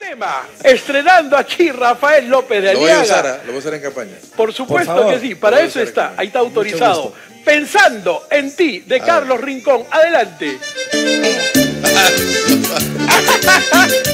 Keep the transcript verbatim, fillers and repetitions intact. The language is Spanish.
Tema, estrenando aquí Rafael López de Aliaga. Lo voy a usar, ¿eh? Lo voy a usar en campaña. Por supuesto Por que sí, para eso está, ahí está autorizado. Mucho Pensando en ti, de Carlos Rincón. Adelante.